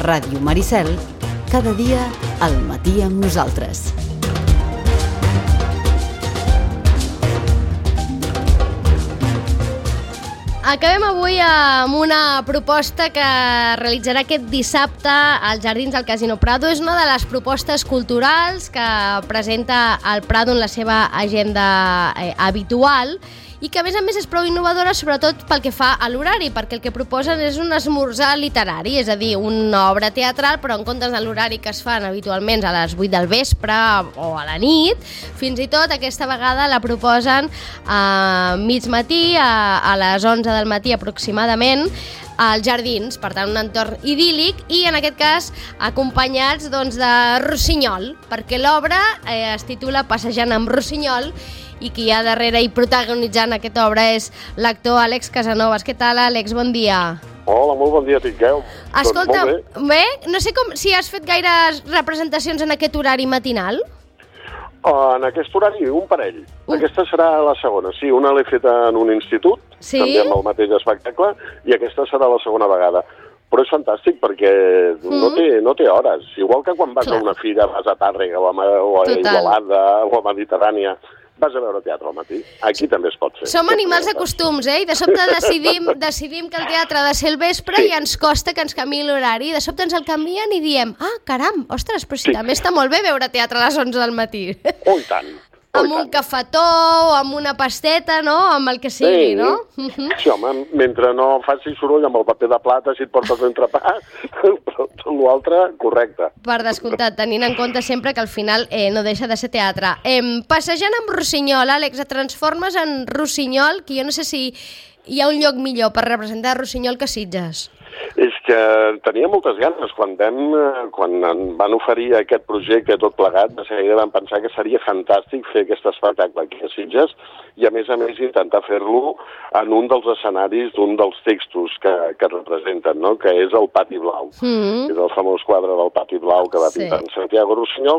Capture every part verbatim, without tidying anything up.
Ràdio Maricel, cada dia al matí amb nosaltres. Acabem avui amb una proposta que realitzarà aquest dissabte als Jardins del Casino Prado. És una de les propostes culturals que presenta el Prado en la seva agenda eh, habitual i que a més a més és prou innovadora, sobretot pel que fa a l'horari, perquè el que proposen és un esmorzar literari, és a dir, una obra teatral, però en comptes de l'horari que es fan habitualment a les vuit del vespre o a la nit, fins i tot aquesta vegada la proposen a mig matí, a, a les onze del matí aproximadament, als Jardins, per tant un entorn idíl·lic i en aquest cas acompanyats doncs, de Rossinyol, perquè l'obra eh, es titula Passejant amb Rossinyol i qui hi ha darrere i protagonitzant aquesta obra és l'actor Àlex Casanovas. Què tal, Àlex? Bon dia. Hola, molt bon dia, tingueu. Escolta, doncs bé. bé, no sé com, si has fet gaires representacions en aquest horari matinal. Uh, en aquest horari, un parell. Uh. Aquesta serà la segona. Sí, una l'he feta en un institut, sí? també amb el mateix espectacle, i aquesta serà la segona vegada. Però és fantàstic perquè mm. no, té, no té hores. Igual que quan vas Clar. a una fira, vas a Tàrrega o a, o a Igualada o a Mediterrània, vas a veure teatre al matí. Aquí també es pot fer. Som animals de costums, eh? I de sobte decidim, decidim que el teatre ha de ser el vespre sí. i ens costa que ens canviï l'horari. De sobte ens el canvien i diem, ah, caram, ostres, però si sí. també està molt bé veure teatre a les onze del matí. Oh, i tant. Oh, amb un cafetó o amb una pasteta, no? Amb el que sigui, sí. no? Sí, home, mentre no faci soroll amb el paper de plata, si et portes l'entrepà, però tot l'altre, correcte. Per descomptat, tenint en compte sempre que al final eh, no deixa de ser teatre. Eh, passejant amb Rossinyol, Àlex, et transformes en Rossinyol, que jo no sé si hi ha un lloc millor per representar Rossinyol que Sitges. És que tenia moltes ganes. Quan vam, quan em van oferir aquest projecte tot plegat, de seguida vam pensar que seria fantàstic fer aquest espectacle aquí a Sitges i a més a més intentar fer-lo en un dels escenaris d'un dels textos que, que representen, no? Que és el Pati Blau. Mm-hmm. És el famós quadre del Pati Blau que va sí. pintar en Santiago Rossinyol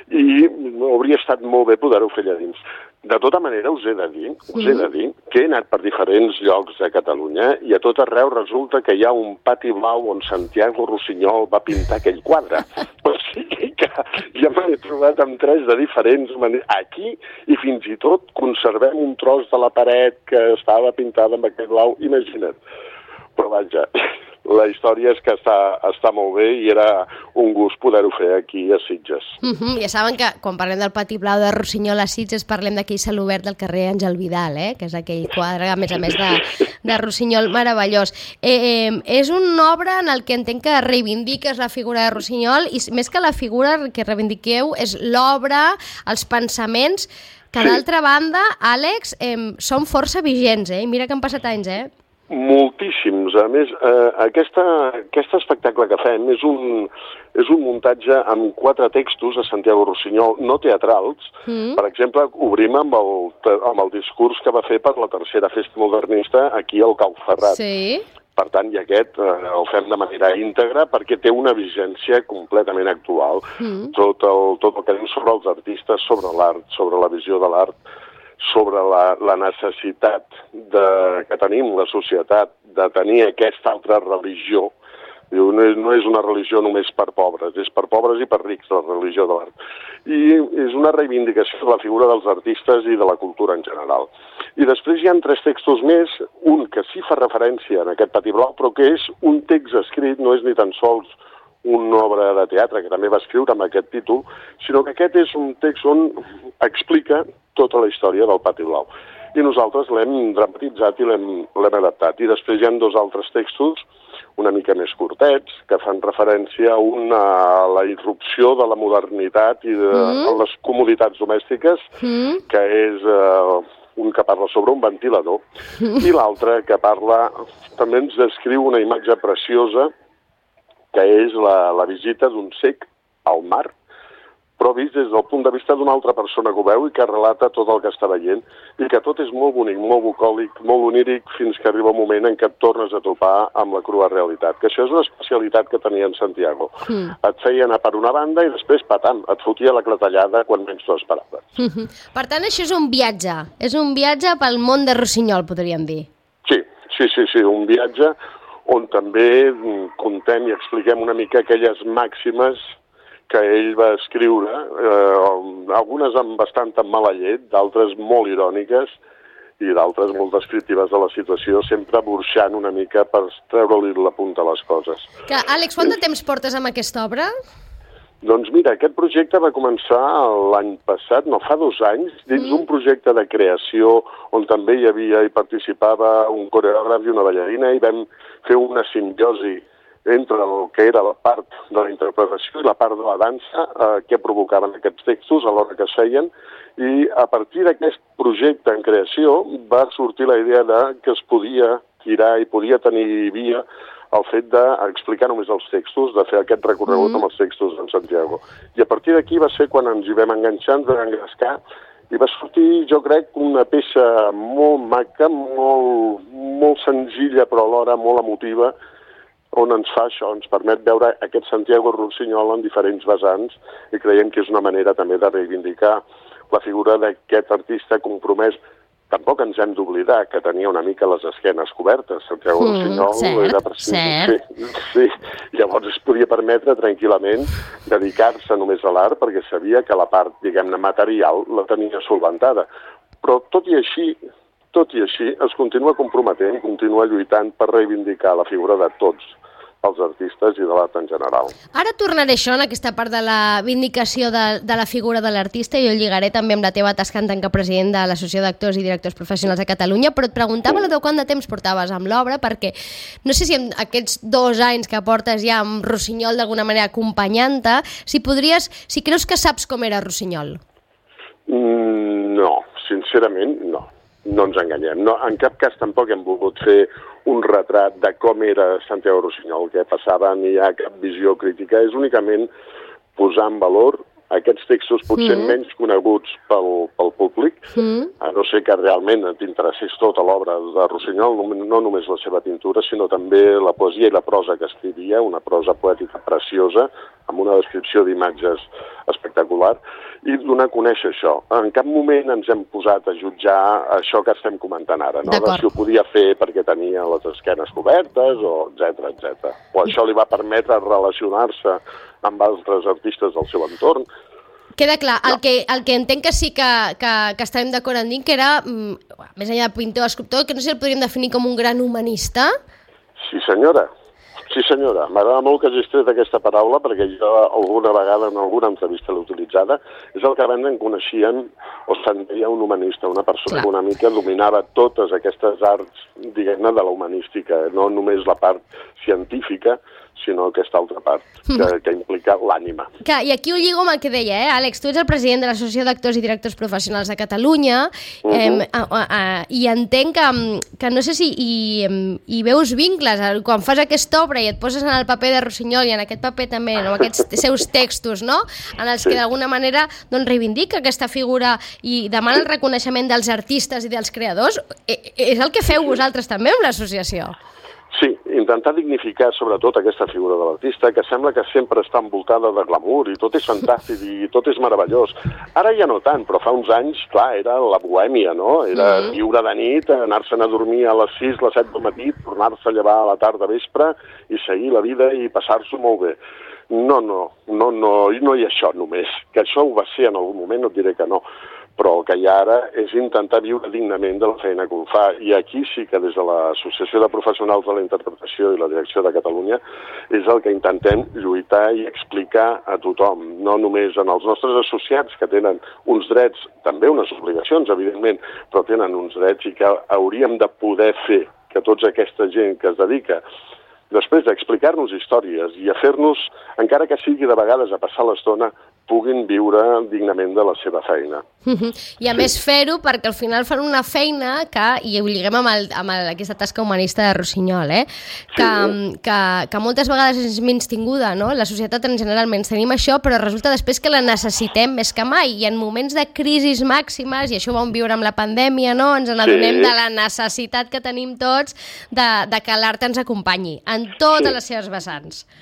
i hauria estat molt bé poder-ho fer allà dins. De tota manera, us he de dir, us he de dir que he anat per diferents llocs de Catalunya i a tot arreu resulta que hi ha un pati blau on Santiago Rossinyol va pintar aquell quadre. O sigui que ja m'he trobat amb tres de diferents maneres. Aquí, i fins i tot conservem un tros de la paret que estava pintada amb aquest blau, imagina't. Però vaja, la història és que està, està molt bé i era un gust poder-ho fer aquí a Sitges. Mm-hmm. Ja saben que quan parlem del Pati Blau de Rossinyol a Sitges parlem d'aquell celobert del carrer Àngel Vidal, eh? Que és aquell quadre, a més a més, de, de Rossinyol meravellós. Eh, eh, és una obra en el que entenc que reivindiques la figura de Rossinyol i més que la figura que reivindiqueu és l'obra, els pensaments, que d'altra banda, Àlex, eh, són força vigents, eh? Mira que han passat anys, eh? Moltíssims. A més, eh, aquesta, aquest espectacle que fem és un, és un muntatge amb quatre textos de Santiago Rossinyol, no teatrals. Mm. Per exemple, obrim amb el, amb el discurs que va fer per la tercera festa modernista aquí al Cau Ferrat. Sí. Per tant, i aquest eh, el fem de manera íntegra perquè té una vigència completament actual. Mm. Tot, el, tot el que diu sobre els artistes, sobre l'art, sobre la visió de l'art, sobre la, la necessitat de, que tenim la societat de tenir aquesta altra religió. Diu, no, és, no és una religió només per pobres, és per pobres i per rics, la religió de l'art. I és una reivindicació de la figura dels artistes i de la cultura en general. I després hi ha tres textos més, un que sí fa referència en aquest Pati Blau, però que és un text escrit, no és ni tan sols una obra de teatre que també va escriure amb aquest títol, sinó que aquest és un text on explica tota la història del Pati Blau. I nosaltres l'hem dramatitzat i l'hem adaptat. I després hi ha dos altres textos una mica més curtets, que fan referència a, una, a la irrupció de la modernitat i de mm. les comoditats domèstiques, mm. que és eh, un que parla sobre un ventilador, mm. i l'altre que parla, també ens descriu una imatge preciosa, que és la, la visita d'un cec al mar, però vist des del punt de vista d'una altra persona que ho veu i que relata tot el que està veient, i que tot és molt bonic, molt bucòlic, molt oníric, fins que arriba un moment en què et tornes a topar amb la crua realitat, que això és una especialitat que tenia en Santiago. Mm. Et feia anar per una banda i després, patam, et fotia la clatellada quan menys t'ho esperaves. Mm-hmm. Per tant, això és un viatge, és un viatge pel món de Rossinyol, podríem dir. Sí, sí, sí, sí, un viatge on també contem i expliquem una mica aquelles màximes que ell va escriure, eh, algunes amb bastant mala llet, d'altres molt iròniques i d'altres molt descriptives de la situació, sempre burxant una mica per treure-li la punta a les coses. Que, Àlex, quant de temps portes amb aquesta obra? Doncs mira, aquest projecte va començar l'any passat, no, fa dos anys, dins d'un mm. projecte de creació on també hi havia i participava un coreògraf i una ballarina i vam fer una simbiosi entre el que era la part de la interpretació i la part de la dansa eh, que provocaven aquests textos a l'hora que es feien, i a partir d'aquest projecte en creació va sortir la idea de que es podia tirar i podia tenir via el fet d'explicar només els textos, de fer aquest recorregut mm. amb els textos d'en Santiago. I a partir d'aquí va ser quan ens hi vam enganxar, ens vam engrescar, i va sortir, jo crec, una peça molt maca, molt, molt senzilla, però alhora molt emotiva, on ens fa això, ens permet veure aquest Santiago Rossinyol en diferents vessants, i creiem que és una manera també de reivindicar la figura d'aquest artista compromès. Tampoc ens hem d'oblidar que tenia una mica les esquenes cobertes. Santiago mm, Rossinyol cert, era precis... cert. Sí, sí, llavors es podia permetre tranquil·lament dedicar-se només a l'art perquè sabia que la part, diguem-ne, material la tenia solventada. Però tot i així, tot i així, es continua comprometent, continua lluitant per reivindicar la figura de tots els artistes i de l'art en general. Ara tornaré això en aquesta part de la vindicació de, de la figura de l'artista i ho lligaré també amb la teva tasca en tant que president de l'Associació d'Actors i Directors Professionals de Catalunya, però et preguntava mm. quant de temps portaves amb l'obra, perquè no sé si en aquests dos anys que portes ja amb Rossinyol d'alguna manera acompanyant-te, si podries, si creus que saps com era Rossinyol. Mm, no, sincerament no. No ens enganyem. No, en cap cas tampoc hem volgut fer un retrat de com era Santiago Rossinyol, què passava, ni hi ha cap visió crítica. És únicament posar en valor aquests textos potser mm. menys coneguts pel, pel públic, mm. a no ser que realment t'interessés tota l'obra de Rossinyol, no, no només la seva pintura, sinó també la poesia i la prosa que escrivia, una prosa poètica preciosa, amb una descripció d'imatges espectacular, i donar a conèixer això. En cap moment ens hem posat a jutjar això que estem comentant ara, no? Si ho podia fer perquè tenia les esquenes cobertes, o etcètera, etcètera. O això li va permetre relacionar-se amb altres artistes del seu entorn. Queda clar, no. el, que, el que entenc que sí que, que, que estarem d'acord en dir que era, mm, més enllà de pintor o escultor, que no sé si el podríem definir com un gran humanista. Sí, senyora. Sí, senyora. M'agrada molt que hagis tret aquesta paraula perquè jo alguna vegada en alguna entrevista l'he utilitzada. És el que abans en coneixien o se'n deia un humanista, una persona Clar. que una mica dominava totes aquestes arts, diguem-ne, de la humanística, no només la part científica, sinó aquesta altra part, que, que implica l'ànima. I aquí ho lligo amb el que deia, eh? Àlex, tu ets el president de l'Associació d'Actors i Directors Professionals de Catalunya, uh -huh. eh, a, a, a, i entenc que, que no sé si hi, hi veus vincles, quan fas aquesta obra i et poses en el paper de Rossinyol i en aquest paper també, no? Aquests seus textos, no? En els sí. que d'alguna manera doncs, reivindica aquesta figura i demana el reconeixement dels artistes i dels creadors, és el que feu vosaltres també amb l'associació. Sí, intentar dignificar sobretot aquesta figura de l'artista, que sembla que sempre està envoltada de glamour i tot és fantàstic i tot és meravellós. Ara ja no tant, però fa uns anys, clar, era la bohèmia, no? Era mm. viure de nit, anar-se'n a dormir a les sis, les set del matí, tornar-se a llevar a la tarda vespre i seguir la vida i passar-s'ho molt bé. No, no, no, no, no hi ha això només. Que això ho va ser en algun moment, no et diré que no, però el que hi ha ara és intentar viure dignament de la feina que ho fa. I aquí sí que des de l'Associació de Professionals de la Interpretació i la Direcció de Catalunya és el que intentem lluitar i explicar a tothom, no només en els nostres associats que tenen uns drets, també unes obligacions, evidentment, però tenen uns drets i que hauríem de poder fer que tota aquesta gent que es dedica després d'explicar-nos històries i a fer-nos, encara que sigui de vegades a passar l'estona, puguin viure dignament de la seva feina. I a sí. més fer-ho perquè al final fan una feina que, i ho lliguem amb, el, amb el, aquesta tasca humanista de Rossinyol, eh? que, sí. que, que moltes vegades és menystinguda, no? La societat en general menys tenim això, però resulta després que la necessitem més que mai, i en moments de crisis màximes, i això ho vam viure amb la pandèmia, no? Ens n'adonem sí. de la necessitat que tenim tots de, de que l'art ens acompanyi en totes sí. les seves vessants.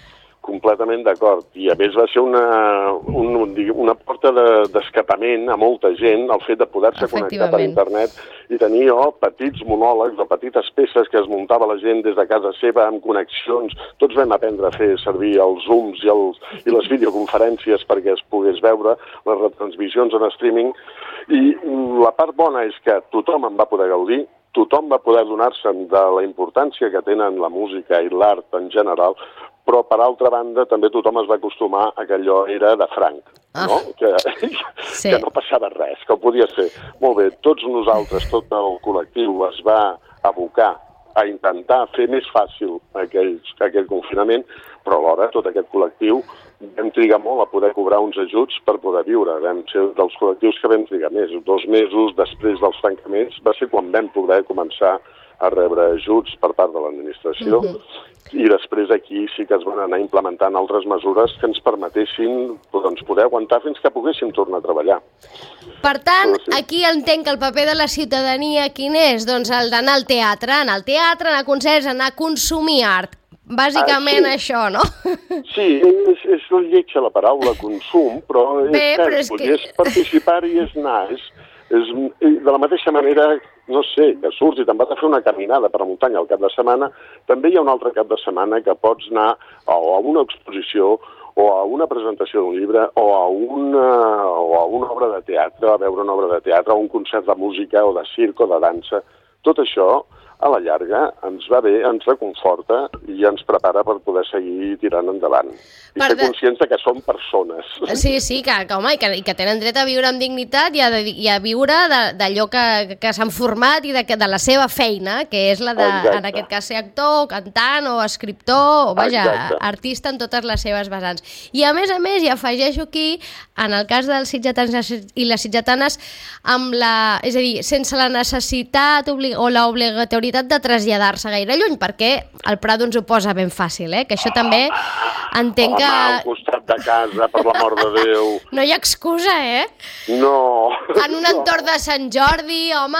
completament d'acord. I a més va ser una, un, una porta d'escapament de, a molta gent, el fet de poder-se connectar per internet i tenir oh, petits monòlegs o petites peces que es muntava la gent des de casa seva amb connexions. Tots vam aprendre a fer servir els Zooms i, els, i les videoconferències perquè es pogués veure les retransmissions en streaming. I la part bona és que tothom en va poder gaudir, tothom va poder donar-se de la importància que tenen la música i l'art en general, però, per altra banda, també tothom es va acostumar a que allò era de franc, ah. no? Que, sí. que no passava res, que ho podia ser. Molt bé, tots nosaltres, tot el col·lectiu es va abocar a intentar fer més fàcil aquell, aquell confinament, però alhora tot aquest col·lectiu vam trigar molt a poder cobrar uns ajuts per poder viure. Vam ser dels col·lectius que vam trigar més. Dos mesos després dels tancaments va ser quan vam poder començar a rebre ajuts per part de l'administració uh-huh. i després aquí sí que es van anar implementant altres mesures que ens permetessin doncs, poder aguantar fins que poguéssim tornar a treballar. Per tant, sí. aquí entenc que el paper de la ciutadania quin és? Doncs el d'anar al teatre, anar al teatre, anar a concerts, anar a consumir art. Bàsicament ah, sí. això, no? Sí, és, és lletja la paraula consum, però és, Bé, però és, que... és participar-hi, és anar. És, és, de la mateixa manera, no sé, que surts i te'n vas a fer una caminada per la muntanya al cap de setmana, també hi ha un altre cap de setmana que pots anar a, a una exposició o a una presentació d'un llibre o a, una, o a una obra de teatre, a veure una obra de teatre, o un concert de música o de circ o de dansa. Tot això, a la llarga, ens va bé, ens reconforta i ens prepara per poder seguir tirant endavant. I per ser de... conscients que som persones. Sí, sí, que, que, home, i que, i que tenen dret a viure amb dignitat i a, i a viure d'allò que, que s'han format i de, de la seva feina, que és la de, Exacte. en aquest cas, ser actor, cantant o escriptor, o vaja, Exacte. artista en totes les seves vessants. I a més a més, i afegeixo aquí, en el cas dels sitgetans i les sitgetanes, amb la, és a dir, sense la necessitat oblig o l'obligatorietat de traslladar-se gaire lluny, perquè el Prado ens ho posa ben fàcil, eh? Que això també entenc que... Home, al costat de casa, per l'amor de Déu. No hi ha excusa, eh? No. En un entorn de Sant Jordi, home...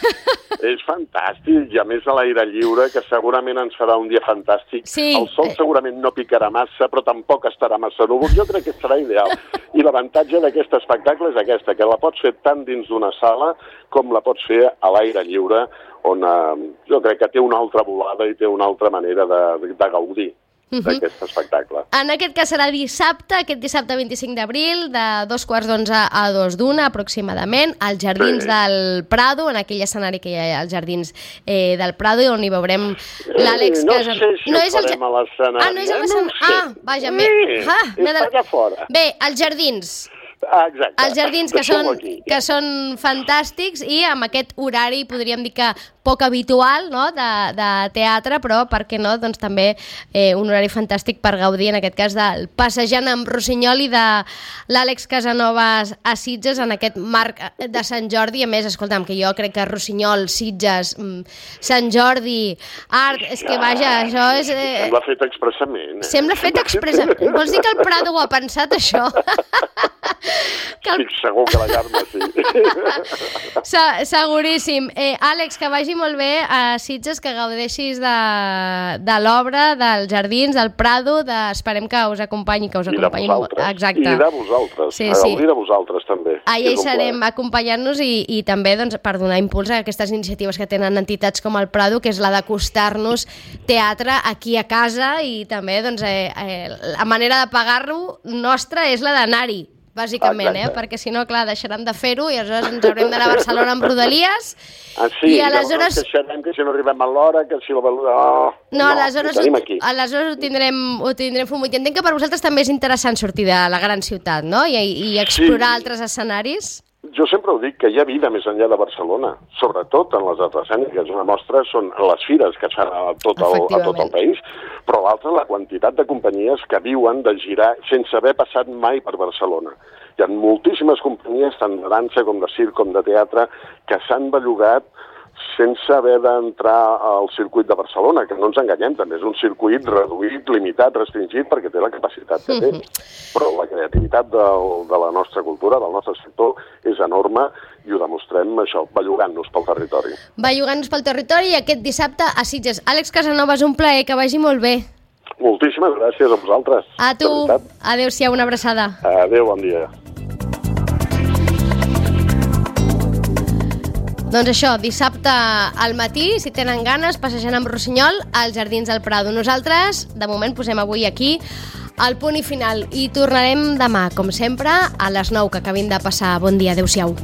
És fantàstic, i a més a l'aire lliure, que segurament ens farà un dia fantàstic. Sí. El sol segurament no picarà massa, però tampoc estarà massa núvol. Jo crec que serà ideal. I l'avantatge d'aquest espectacle és aquesta, que la pots fer tant dins d'una sala com la pots fer a l'aire lliure, on eh, jo crec que té una altra volada i té una altra manera de, de gaudir d'aquest uh-huh. espectacle. En aquest cas serà dissabte, aquest dissabte vint-i-cinc d'abril, de dos quarts d'onze a dos d'una aproximadament, als Jardins sí. del Prado, en aquell escenari que hi ha als Jardins eh, del Prado, on hi veurem l'Àlex... No sé si no ho és farem el... a l'escenari. Ah, no és a l'escenari? No ah, vaja, bé. Sí, ah, és allà fora. Bé, als Jardins... Ah, exacte. Els jardins que són, que són fantàstics i amb aquest horari podríem dir que poc habitual, no?, de, de teatre, però per què no, doncs també eh, un horari fantàstic per gaudir, en aquest cas, del Passejant amb Rossinyol i de l'Àlex Casanovas a Sitges en aquest marc de Sant Jordi. A més, escolta'm, que jo crec que Rossinyol, Sitges, Sant Jordi, art, és que vaja, això és... Eh... Sembla fet expressament. Eh? Sembla fet expressament. Vols dir que el Prado ho ha pensat, això? Que el... Estic segur que la Carme sí. Se seguríssim. Eh, Àlex, que vagi molt bé a Sitges, que gaudeixis de, de l'obra, dels Jardins, del Prado, de... esperem que us acompanyi, que us acompanyi. I de vosaltres. Exacte. I de vosaltres. Sí, a sí. gaudir de vosaltres, també. Allà hi serem acompanyant-nos i, i també doncs, per donar impuls a aquestes iniciatives que tenen entitats com el Prado, que és la d'acostar-nos teatre aquí a casa i també doncs, eh, eh, la manera de pagar-lo nostra és la d'anar-hi. Bàsicament, eh? Perquè si no, clar, deixaran de fer-ho i aleshores ens haurem d'anar a Barcelona amb Rodalies. Ah, sí, i aleshores... no ens queixarem que si no arribem a l'hora, que si la... Oh, no, no, aleshores, ho, ho aleshores ho tindrem, ho tindrem fumut. I entenc que per vosaltres també és interessant sortir de la gran ciutat, no? I, i explorar sí. altres escenaris. Jo sempre ho dic, que hi ha vida més enllà de Barcelona, sobretot en les arts escèniques. Una mostra són les fires que es fan a tot el, a tot el país, però l'altra, la quantitat de companyies que viuen de girar sense haver passat mai per Barcelona. Hi ha moltíssimes companyies, tant de dansa com de circ com de teatre, que s'han bellugat sense haver d'entrar al circuit de Barcelona, que no ens enganyem, també és un circuit reduït, limitat, restringit, perquè té la capacitat que té. Però la creativitat de, de la nostra cultura, del nostre sector, és enorme i ho demostrem, això, bellugant-nos pel territori. Bellugant-nos pel territori i aquest dissabte a Sitges. Àlex Casanovas, un plaer, que vagi molt bé. Moltíssimes gràcies a vosaltres. A tu. Adéu-siau, una abraçada. Adéu, bon dia. Doncs això, dissabte al matí, si tenen ganes, passejant amb Rossinyol als Jardins del Prado. Nosaltres, de moment, posem avui aquí el punt i final i tornarem demà, com sempre, a les nou, que acabin de passar. Bon dia, adéu-siau.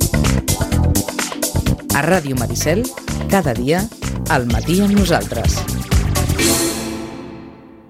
A Ràdio Maricel, cada dia, al matí amb nosaltres.